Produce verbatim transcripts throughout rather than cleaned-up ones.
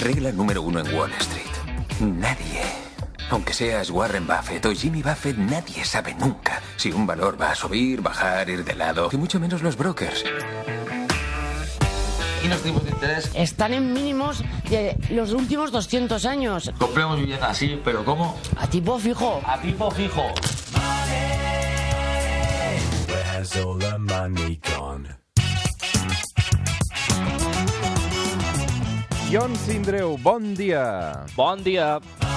Regla número uno en Wall Street. Nadie, aunque seas Warren Buffett o Jimmy Buffett, nadie sabe nunca si un valor va a subir, bajar, ir de lado, y mucho menos los brokers. ¿Y los tipos de interés? Están en mínimos de los últimos doscientos años. Compremos vivienda así, pero ¿cómo? A tipo fijo. A tipo fijo. Where's all the money gone? Ion Sindreu, bon dia. Bon dia.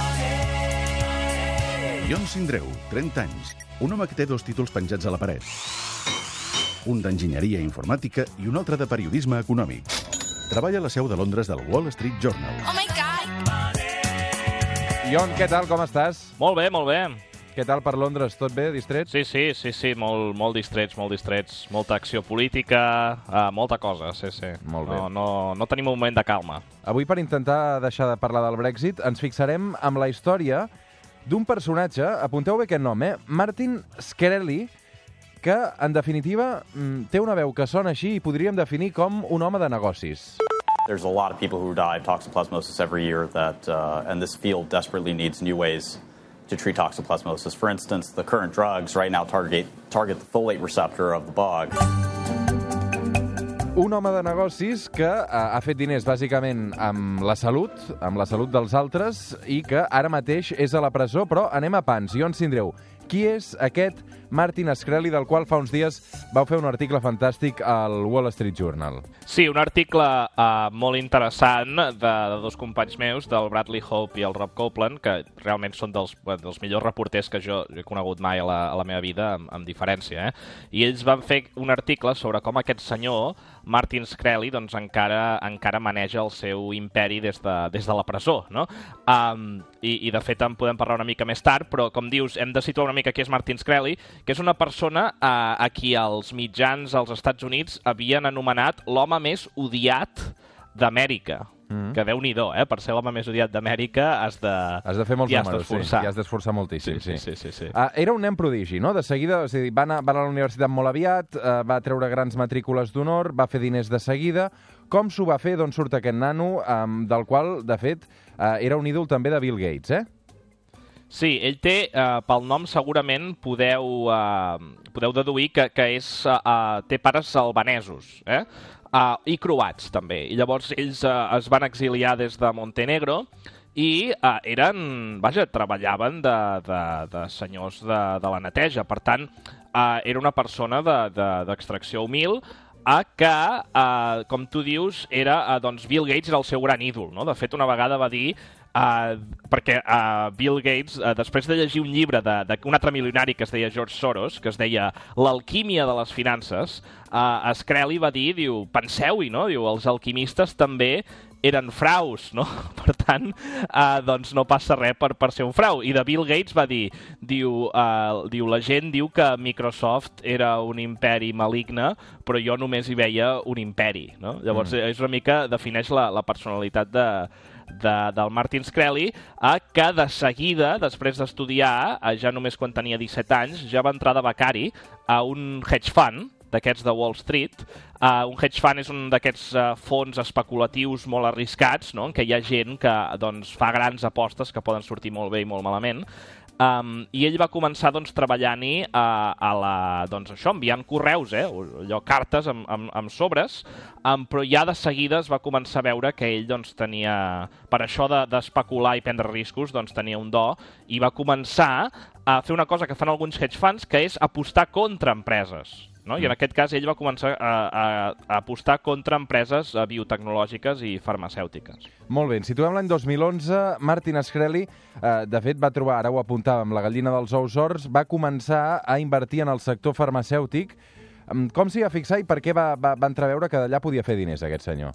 Ion Sindreu, trenta anys. Un home que té dos títols penjats a la paret. Un d'enginyeria informàtica i un altre de periodisme econòmic. Treballa a la seu de Londres del Wall Street Journal. Oh my God! Ion, què tal, com estàs? Molt bé, molt bé. Què tal per Londres? Tot bé, distrets? Sí, sí, sí, sí, molt, molt distrets, molt distrets. Molta acció política, uh, molta cosa, sí, sí. Molt bé. No, no, no tenim un moment de calma. Avui, per intentar deixar de parlar del Brexit, ens fixarem amb la història d'un personatge, apunteu bé aquest nom, eh? Martin Shkreli, que, en definitiva, té una veu que sona així i podríem definir com un home de negocis. There's a lot of people who die of toxoplasmosis every year, that, uh, and this field desperately needs new ways to treat toxoplasmosis. For instance, the current drugs right now target, target the folate receptor of the bug. Un home de negocis que ha fet diners bàsicament amb la salut, amb la salut dels altres, i que ara mateix és a la presó, però anem a pans. Ion Sindreu, qui és aquest Martin Shkreli, del qual fa uns dies vau fer un article fantàstic al Wall Street Journal? Sí, un article uh, molt interessant de, de dos companys meus, del Bradley Hope i el Rob Copeland, que realment són dels, dels millors reporters que jo he conegut mai a la, a la meva vida, amb, amb diferència. Eh? I ells van fer un article sobre com aquest senyor, Martin Shkreli, doncs encara, encara maneja el seu imperi des de, des de la presó, no? Um, i, I de fet en podem parlar una mica més tard, però com dius, hem de situar una mica qui és Martin Shkreli, que és una persona a, a qui els mitjans als Estats Units havien anomenat l'home més odiat d'Amèrica. Mm. Que Déu-n'hi-do, eh? Per ser l'home més odiat d'Amèrica has de... Has de fer molts números, sí. I has d'esforçar moltíssim, sí. Sí, sí, sí, sí. Uh, era un nen prodigi, no? De seguida, és a dir, va anar, va anar a la universitat molt aviat, uh, va treure grans matrícules d'honor, va fer diners de seguida. Com s'ho va fer? D'on surt aquest nano, um, del qual, de fet, uh, era un ídol també de Bill Gates, eh? Sí, ell té, eh, pel nom segurament podeu, eh, podeu deduir que, que és, eh, té pares albanesos, eh? Uh, i croats també. I llavors ells uh, es van exiliar des de Montenegro i uh, eren, vaja, treballaven de, de, de senyors de, de la neteja. Per tant, uh, era una persona d'extracció de, de, humil a que, uh, com tu dius, era, uh, doncs Bill Gates era el seu gran ídol, no? De fet, una vegada va dir Uh, perquè uh, Bill Gates, uh, després de llegir un llibre d'un altre milionari que es deia George Soros, que es deia L'alquímia de les finances, uh, Shkreli va dir, diu, penseu-hi, no? Diu, els alquimistes també eren fraus, no? Per tant, uh, doncs no passa res per, per ser un frau. I de Bill Gates va dir, diu, uh, diu, la gent diu que Microsoft era un imperi maligne, però jo només hi veia un imperi, no? Llavors, mm. és una mica, defineix la, la personalitat de, de, del Martin Shkreli, eh, que de seguida, després d'estudiar, eh, ja només quan tenia disset anys, ja va entrar de becari a un hedge fund, d'aquests de Wall Street. Uh, un hedge fund és un d'aquests uh, fons especulatius molt arriscats, no? En què hi ha gent que doncs, fa grans apostes que poden sortir molt bé i molt malament. Um, I ell va començar doncs, treballant-hi uh, a la, doncs, això, enviant correus, eh? Allò, cartes amb, amb, amb sobres, um, però ja de seguida es va començar a veure que ell doncs, tenia, per això d'especular de, i prendre riscos, doncs, tenia un do, i va començar a fer una cosa que fan alguns hedge funds, que és apostar contra empreses. No? I en aquest cas ell va començar a, a, a apostar contra empreses biotecnològiques i farmacèutiques. Molt bé, ens situem l'any dos mil onze. Martin Shkreli, eh, de fet, va trobar, ara ho apuntàvem, la gallina dels ous d'ors, va començar a invertir en el sector farmacèutic. Com s'hi va fixar i per què va, va, va entreveure que d'allà podia fer diners, aquest senyor?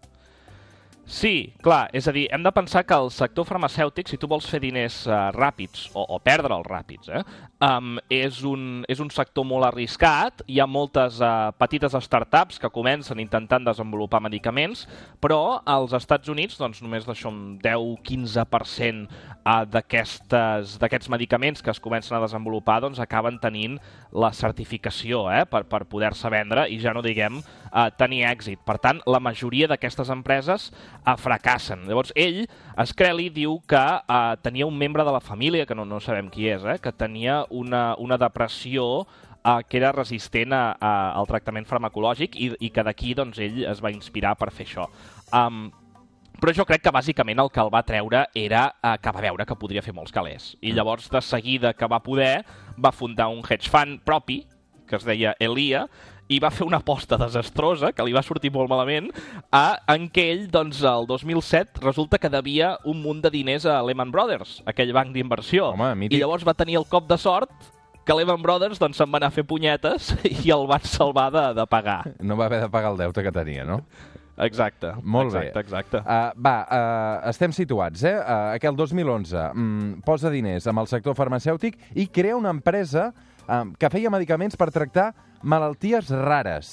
Sí, clar, és a dir, hem de pensar que el sector farmacèutic, si tu vols fer diners uh, ràpids, o, o perdre'ls ràpids, eh, um, és, un, és un sector molt arriscat, hi ha moltes uh, petites startups que comencen intentant desenvolupar medicaments, però als Estats Units doncs, només d'això un deu a quinze per cent uh, d'aquests medicaments que es comencen a desenvolupar doncs, acaben tenint la certificació eh, per, per poder-se vendre i ja no diguem uh, tenir èxit. Per tant, la majoria d'aquestes empreses uh, fracassen. Llavors, ell, Shkreli, diu que uh, tenia un membre de la família, que no, no sabem qui és, eh, que tenia una, una depressió Uh, que era resistent a, a, al tractament farmacològic i, i que d'aquí doncs, ell es va inspirar per fer això. Um, però jo crec que bàsicament el que el va treure era uh, que va veure que podria fer molts calés. I llavors, de seguida que va poder, va fundar un hedge fund propi, que es deia Elia, i va fer una aposta desastrosa, que li va sortir molt malament, a, en què ell, doncs, el dos mil set, resulta que devia un munt de diners a Lehman Brothers, aquell banc d'inversió. I llavors va tenir el cop de sort que Lehman Brothers doncs, se'n va anar a fer punyetes i el van salvar de, de pagar. No va haver de pagar el deute que tenia, no? Exacte. Molt exacte, bé. Exacte. Uh, va, uh, estem situats, eh? Uh, aquell dos mil onze um, posa diners amb el sector farmacèutic i crea una empresa um, que feia medicaments per tractar malalties rares.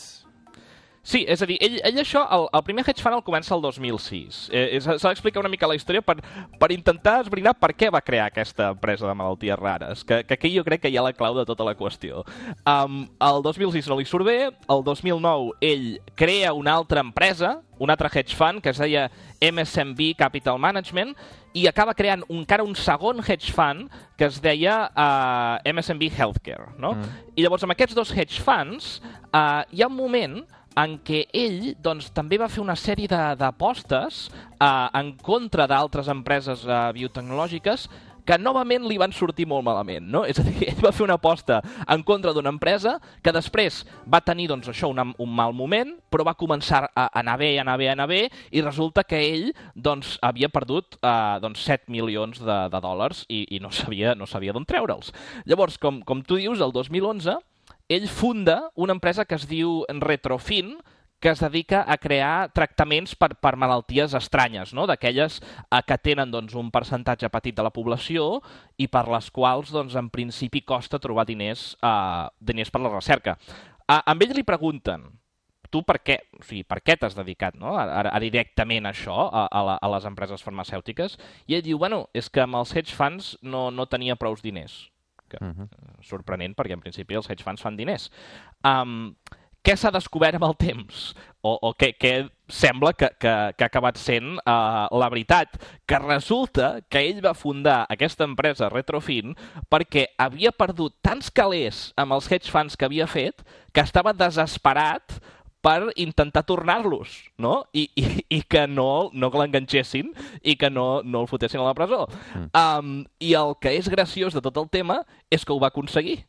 Sí, és a dir, ell, ell això, el, el primer hedge fund el comença el dos mil sis. Eh, S'ha d'explicar una mica la història per, per intentar esbrinar per què va crear aquesta empresa de malalties rares, que, que aquí jo crec que hi ha la clau de tota la qüestió. Um, el dos mil sis no li surt bé, el dos mil nou ell crea una altra empresa, un altre hedge fund, que es deia M S M B Capital Management, i acaba creant encara un segon hedge fund que es deia uh, M S M B Healthcare, no? Mm. I llavors, amb aquests dos hedge funds, uh, hi ha un moment en què ell doncs, també va fer una sèrie d'apostes eh, en contra d'altres empreses eh, biotecnològiques que novament li van sortir molt malament, no? És a dir, ell va fer una aposta en contra d'una empresa que després va tenir doncs, això, una, un mal moment, però va començar a anar bé, a anar bé, a anar bé, i resulta que ell doncs, havia perdut eh, doncs, set milions de, de dòlars i, i no sabia, no sabia d'on treure'ls. Llavors, com, com tu dius, el dos mil onze ell funda una empresa que es diu Retrofin, que es dedica a crear tractaments per, per malalties estranyes, no? D'aquelles eh, que tenen doncs, un percentatge petit de la població i per les quals, doncs, en principi, costa trobar diners, eh, diners per la recerca. A, a ell li pregunten, tu per què, o sigui, per què t'has dedicat, no? a, a, a directament a això, a, a, la, a les empreses farmacèutiques? I ell diu, bueno, és que amb els hedge funds no, no tenia prous diners. Que, uh-huh. Sorprenent, perquè en principi els hedge funds fan diners. Um, què s'ha descobert amb el temps? O, o què, què sembla que, que, que ha acabat sent uh, la veritat? Que resulta que ell va fundar aquesta empresa Retrofin perquè havia perdut tants calés amb els hedge funds que havia fet que estava desesperat per intentar tornar-los, no? I, i, i que no, no l'enganxessin i que no, no el fotessin a la presó. Mm. Um, I el que és graciós de tot el tema és que ho va aconseguir.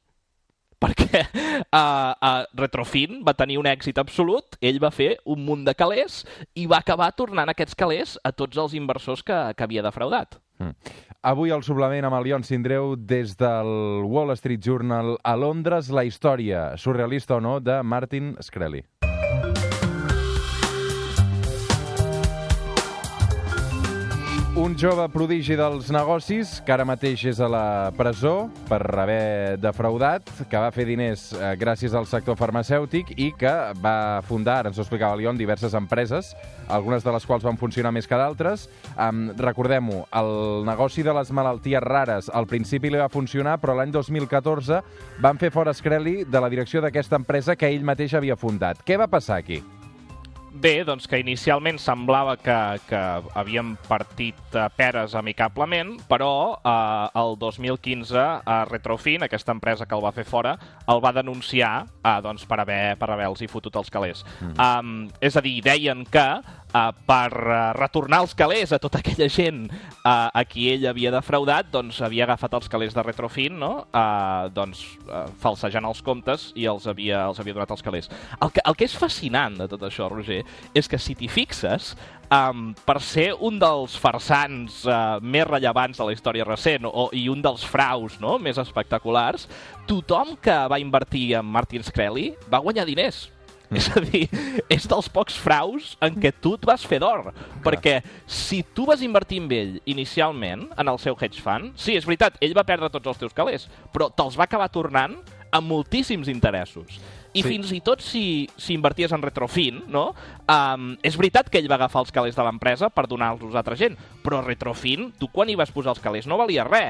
Perquè uh, uh, Retrofin va tenir un èxit absolut, ell va fer un munt de calés i va acabar tornant aquests calés a tots els inversors que, que havia defraudat. Mm. Avui al suplement amb el Ion Sindreu des del Wall Street Journal a Londres, la història, surrealista o no, de Martin Shkreli. Un jove prodigi dels negocis, que ara mateix és a la presó per haver defraudat, que va fer diners eh, gràcies al sector farmacèutic i que va fundar, ara ens ho explicava el Ion, diverses empreses, algunes de les quals van funcionar més que d'altres. Um, Recordem-ho, el negoci de les malalties rares al principi li va funcionar, però l'any dos mil catorze van fer fora Shkreli de la direcció d'aquesta empresa que ell mateix havia fundat. Què va passar aquí? Bé, doncs que inicialment semblava que, que havíem partit uh, peres amicablement, però uh, el dos mil quinze uh, Retrofin, aquesta empresa que el va fer fora, el va denunciar uh, doncs, per haver per haver-los fotut els calés. Mm. Um, és a dir, deien que uh, per uh, retornar els calés a tota aquella gent uh, a qui ell havia defraudat, doncs havia agafat els calés de Retrofin, no? uh, doncs, uh, falsejant els comptes i els havia, els havia donat els calés. El que, el que és fascinant de tot això, Roger, és que si t'hi fixes, um, per ser un dels farsants uh, més rellevants de la història recent o, i un dels fraus, no?, més espectaculars, tothom que va invertir en Martin Shkreli va guanyar diners. Mm. És a dir, és dels pocs fraus en què tu et vas fer d'or. Perquè si tu vas invertir en ell inicialment, en el seu hedge fund, sí, és veritat, ell va perdre tots els teus calés, però te'ls va acabar tornant amb moltíssims interessos. I sí. Fins i tot si, si inverties en Retrofin, no? Um, és veritat que ell va agafar els calés de l'empresa per donar-los a altra gent, però Retrofin, tu quan hi vas posar els calés no valia res.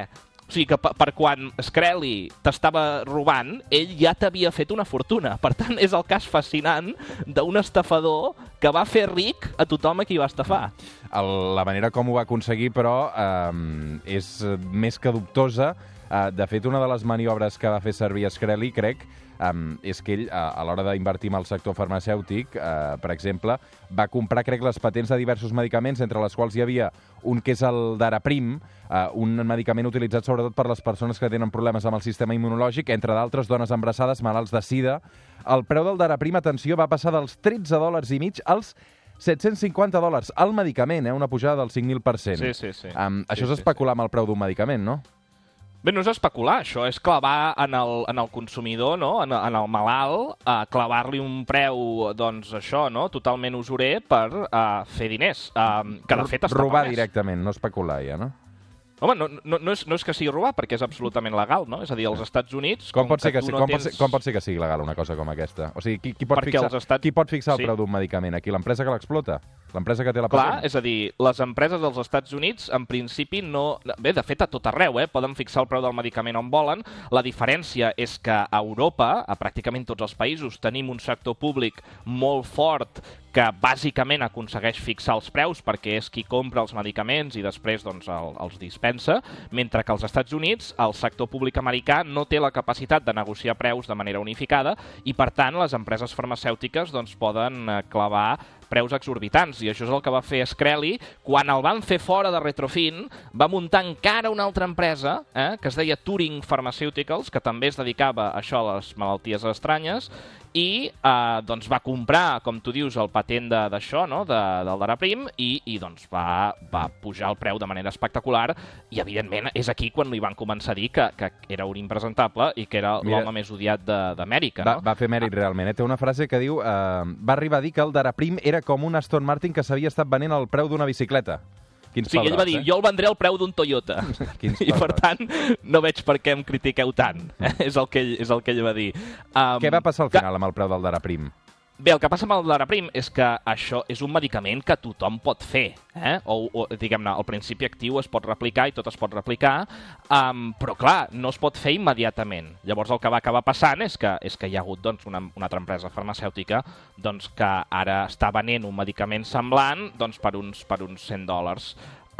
O sigui que per quan Shkreli t'estava robant, ell ja t'havia fet una fortuna. Per tant, és el cas fascinant d'un estafador que va fer ric a tothom a qui va estafar. El, la manera com ho va aconseguir, però, eh, és més que dubtosa. Eh, de fet, una de les maniobres que va fer servir Shkreli, crec, Um, és que ell, a, a l'hora d'invertir en el sector farmacèutic, uh, per exemple, va comprar, crec, les patents de diversos medicaments, entre les quals hi havia un que és el Daraprim, uh, un medicament utilitzat sobretot per les persones que tenen problemes amb el sistema immunològic, entre d'altres, dones embarassades, malalts de sida. El preu del Daraprim, atenció, va passar dels tretze dòlars i mig als set-cents cinquanta dòlars. El medicament, eh, una pujada del cinc mil per cent. Sí, sí, sí. Um, això sí, és especular sí, sí. amb el preu d'un medicament, no? Bé, no és especular, això és clavar en el, en el consumidor, no? en, en el malalt, a clavar-li un preu, doncs això, no? totalment usurer per uh, fer diners, uh, que de fet està robar permès. Directament, no especular ja, no? Home, no, no, no, és, no és que sigui robar, perquè és absolutament legal, no? És a dir, als Estats Units... Com, com, pot, ser que, que no com, tens... pot, ser, com pot ser que sigui legal una cosa com aquesta? O sigui, qui, qui, pot, fixar, estats... qui pot fixar el sí. preu d'un medicament? Aquí, l'empresa que l'explota? L'empresa que té la Clar, patent? és a dir, les empreses dels Estats Units, en principi, no... Bé, de fet, a tot arreu, eh? Poden fixar el preu del medicament on volen. La diferència és que a Europa, a pràcticament tots els països, tenim un sector públic molt fort que bàsicament aconsegueix fixar els preus perquè és qui compra els medicaments i després doncs, el, els dispensa, mentre que als Estats Units el sector públic americà no té la capacitat de negociar preus de manera unificada i, per tant, les empreses farmacèutiques doncs, poden clavar preus exorbitants, i això és el que va fer Shkreli. Quan el van fer fora de Retrofin, va muntar encara una altra empresa, eh, que es deia Turing Pharmaceuticals, que també es dedicava a això, a les malalties estranyes, i eh, doncs va comprar, com tu dius, el patent d'això, no? de, del Daraprim, i, i doncs va, va pujar el preu de manera espectacular, i evidentment és aquí quan li van començar a dir que, que era un impresentable i que era l'home més odiat d'Amèrica. Va, no? va fer mèrit realment. Eh? Té una frase que diu eh, va arribar a dir que el Daraprim era com un Aston Martin que s'havia estat venent al preu d'una bicicleta. Quins sí, pebrots, ell va dir, eh? jo el vendré al preu d'un Toyota. I per tant, no veig per què em critiqueu tant. Eh? És, el que ell, és el que ell va dir. Um, Què va passar al final que... amb el preu del Daraprim? Bé, el que passa amb el Daraprim és que això és un medicament que tothom pot fer, eh? o, o diguem-ne, el principi actiu es pot replicar i tot es pot replicar, um, però clar, no es pot fer immediatament. Llavors el que va acabar passant és que, és que hi ha hagut doncs, una, una altra empresa farmacèutica doncs, que ara està venent un medicament semblant doncs, per, uns, per uns cent dòlars.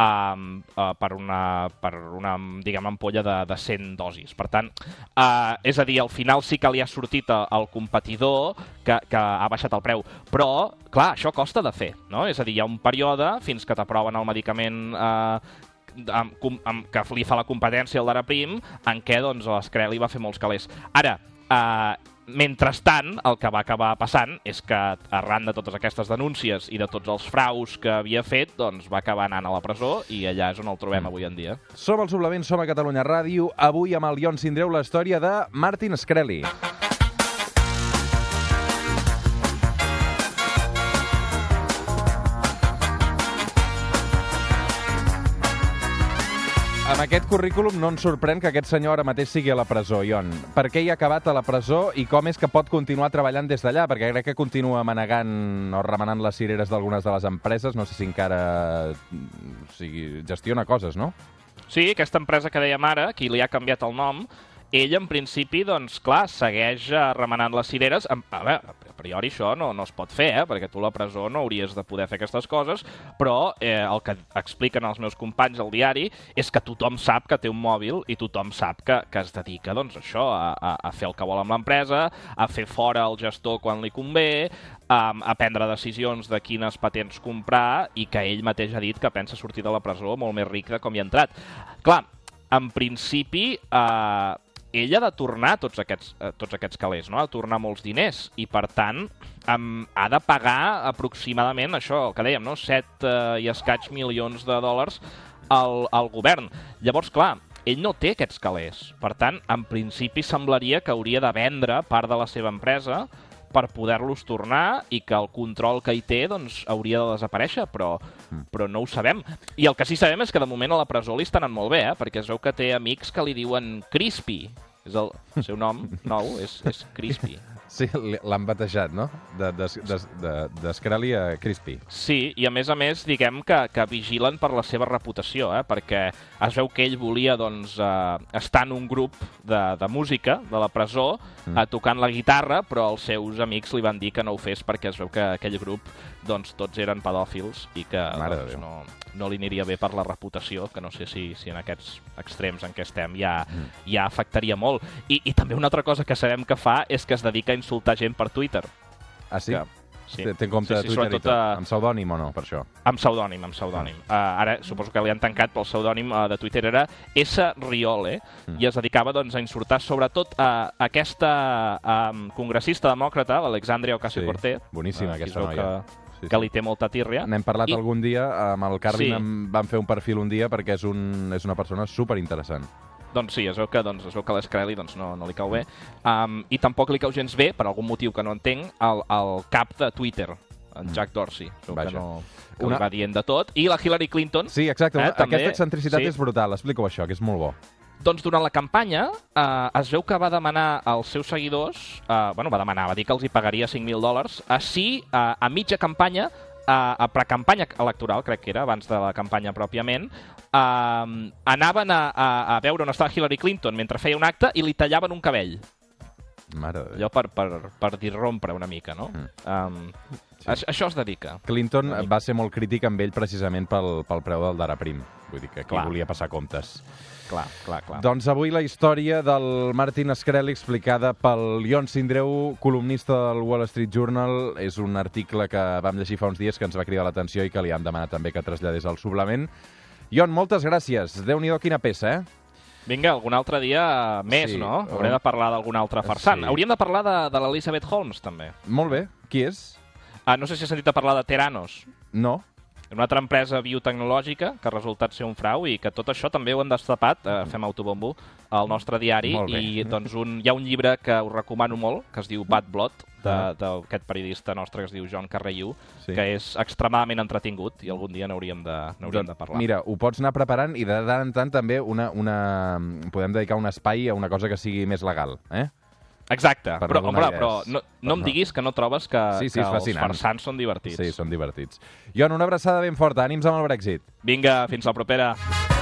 Um, uh, per una, per una diguem, ampolla de, de cent dosis. Per tant, uh, és a dir, al final sí que li ha sortit el competidor que, que ha baixat el preu. Però, clar, això costa de fer, no? És a dir, hi ha un període fins que t'aproven el medicament uh, amb, amb, que li fa la competència al Daraprim, en què doncs, l'Shkreli va fer molts calés. Ara, uh, mentrestant, el que va acabar passant és que, arran de totes aquestes denúncies i de tots els fraus que havia fet, doncs va acabar anant a la presó i allà és on el trobem avui en dia. Som al Suplement, som a Catalunya Ràdio. Avui amb el Ion Sindreu la història de Martin Shkreli. Amb aquest currículum no ens sorprèn que aquest senyor ara mateix sigui a la presó, Ion. Per què hi ha acabat a la presó i com és que pot continuar treballant des d'allà? Perquè crec que continua manegant o remenant les cireres d'algunes de les empreses. No sé si encara o sigui, gestiona coses, no? Sí, aquesta empresa que dèiem ara, qui li ha canviat el nom, ell, en principi, doncs, clar, segueix remenant les cireres. A veure, a priori això no, no es pot fer, eh? Perquè tu a la presó no hauries de poder fer aquestes coses, però eh, el que expliquen els meus companys al diari és que tothom sap que té un mòbil i tothom sap que, que es dedica, doncs, això, a, a, a fer el que vol amb l'empresa, a fer fora el gestor quan li convé, a, a prendre decisions de quines patents comprar, i que ell mateix ha dit que pensa sortir de la presó molt més ric de com hi ha entrat. Clar, en principi, eh, ell ha de tornar tots aquests, eh, tots aquests calés, no? Ha de tornar molts diners i, per tant, um, ha de pagar aproximadament això, el que dèiem, no? set eh, i escaig milions de dòlars al, al govern. Llavors, clar, ell no té aquests calés. Per tant, en principi semblaria que hauria de vendre part de la seva empresa per poder-los tornar i que el control que hi té doncs, hauria de desaparèixer, però, però no ho sabem. I el que sí sabem és que de moment a la presó li està anant molt bé, eh? Perquè es veu que té amics que li diuen Crispy. És el, el seu nom nou, és, és Crispy. Sí, l'han batejat, no? D'Escrali a Crispy. Sí, i a més a més, diguem que, que vigilen per la seva reputació, eh? Perquè es veu que ell volia doncs, eh, estar en un grup de, de música de la presó, mm. eh, tocant la guitarra, però els seus amics li van dir que no ho fes perquè es veu que aquell grup doncs, tots eren pedòfils i que doncs, no, no li aniria bé per la reputació, que no sé si, si en aquests extrems en què estem ja, mm. ja afectaria molt. I, I també una altra cosa que sabem que fa és que es dedica a insultar gent per Twitter. Ah, sí? Que, sí. Té en compte sí, sí, Twitter i tot. A... Amb pseudònim o no, per això? Amb pseudònim, amb pseudònim. Ah. Uh, ara suposo que li han tancat, però el pseudònim uh, de Twitter era S. Riole, mm. i es dedicava doncs, a insultar sobretot a uh, aquesta um, congressista demòcrata, l'Alexandria Ocasio-Cortez. Sí, boníssima, uh, aquesta noia. Que... Sí, sí. que li té molta tírria. N'hem parlat I... algun dia, amb el Carlin sí. em van fer un perfil un dia perquè és, un, és una persona superinteressant. Doncs sí, es veu que, doncs, es veu que l'Escrelli doncs, no, no li cau bé. Um, I tampoc li cau gens bé, per algun motiu que no entenc, el, el cap de Twitter, en Jack Dorsey. Es veu que, no, que Una... li va dient de tot. I la Hillary Clinton... Sí, exacte. Eh, Aquesta també... excentricitat sí. és brutal. Explica-ho això, que és molt bo. Doncs durant la campanya eh, es veu que va demanar als seus seguidors, eh, bueno, va demanar, va dir que els hi pagaria cinc mil dòlars, així eh, a mitja campanya, a, a precampanya electoral, crec que era, abans de la campanya pròpiament, uh, anaven a, a, a veure on estava Hillary Clinton mentre feia un acte i li tallaven un cabell. Mare de Déu. Allò per, per, per disrompre una mica, no? Mm. Um, sí. a, això es dedica. Clinton va ser molt crític amb ell precisament pel, pel preu del Daraprim. Vull dir que aquí clar. volia passar comptes. Clar, clar, clar. Doncs avui la història del Martin Shkreli explicada pel Ion Sindreu, columnista del Wall Street Journal. És un article que vam llegir fa uns dies que ens va cridar l'atenció i que li hem demanat també que traslladés al suplement. Ion, moltes gràcies. Déu-n'hi-do quina peça, eh? Vinga, algun altre dia més, sí, no? Haurem de parlar d'algun altre farsant. Sí. Hauríem de parlar de, de l'Elizabeth Holmes, també. Molt bé. Qui és? Ah, no sé si has sentit a parlar de Theranos. No. Una altra empresa biotecnològica que ha resultat ser un frau i que tot això també ho han destapat, eh, fem autobombo, al nostre diari. I doncs un, hi ha un llibre que us recomano molt, que es diu Bad Blood, d'aquest periodista nostre que es diu John Carreyrou, sí. que és extremadament entretingut i algun dia n'hauríem de, n'hauríem de parlar. Mira, ho pots anar preparant i de tant en tant també una, una, podem dedicar un espai a una cosa que sigui més legal, eh? Exacte, per però, home, però no, no em diguis que no trobes que, sí, sí, que els farsants són divertits. Sí, són divertits. Ion, una abraçada ben forta, ànims amb el Brexit. Vinga, fins la propera.